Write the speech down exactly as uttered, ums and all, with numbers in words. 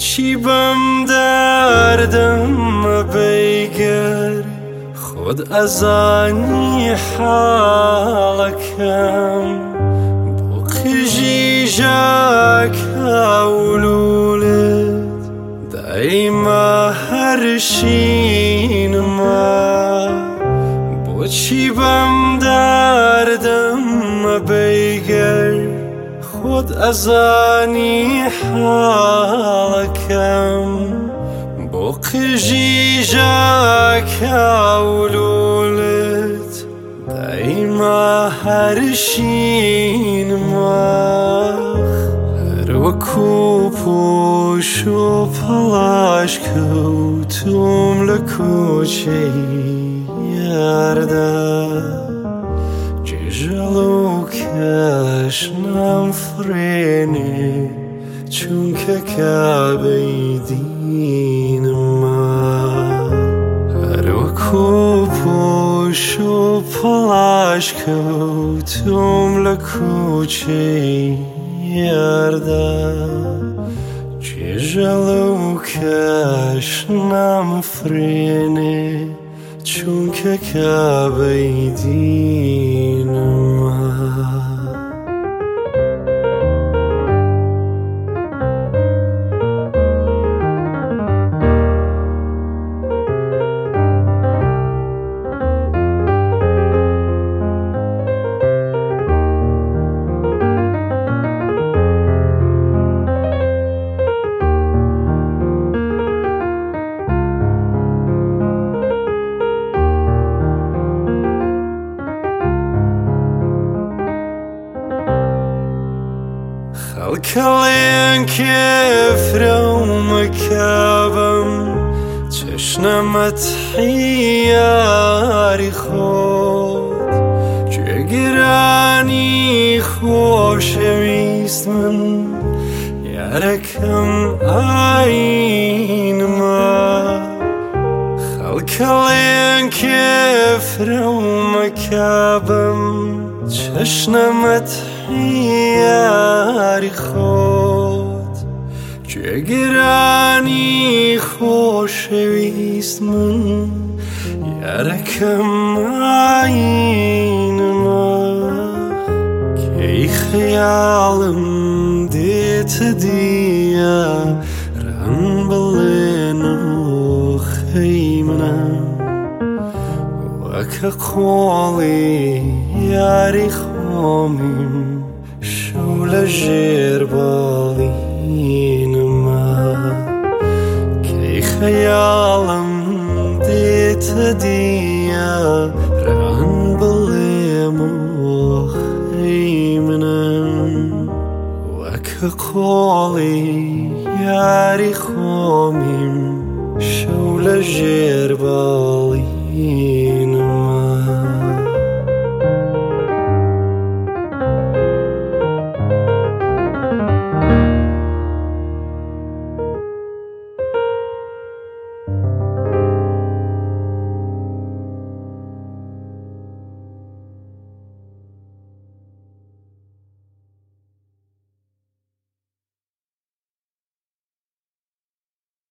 چی بم دردم بیگر خود ازانی حالکم بو قیجیجاک اولولت دایما هرشین ما بو چی بم دردم بیگر خود ازانی حالکم بو قیجیجاک اولولت دایما هرشین ماخ هر وکو پوش و پلاش کوتم لکوچه یارده جلوکش نمفرینی چون که کعبه دین ما هر وکو پوش و پلاش کوتم لکوچه یارده جلوکش نمفرینی چون که کعبه دین ما خلکلین کفرم مکابم چشنمت حیاری خود جگرانی خوشویست من یارکم آین ما خلکلین کفرم مکابم چشنمت حیاری خود جگرانی خوشویست من یارکم آین ما کی خیالم دیت دیا رن بلنو خیمنم وک قولی یاری خامیم شول جر بالین ما کی خیالم دیت دیا رن بلمو خیمنم وک قولی یاری خامیم شول جر بالین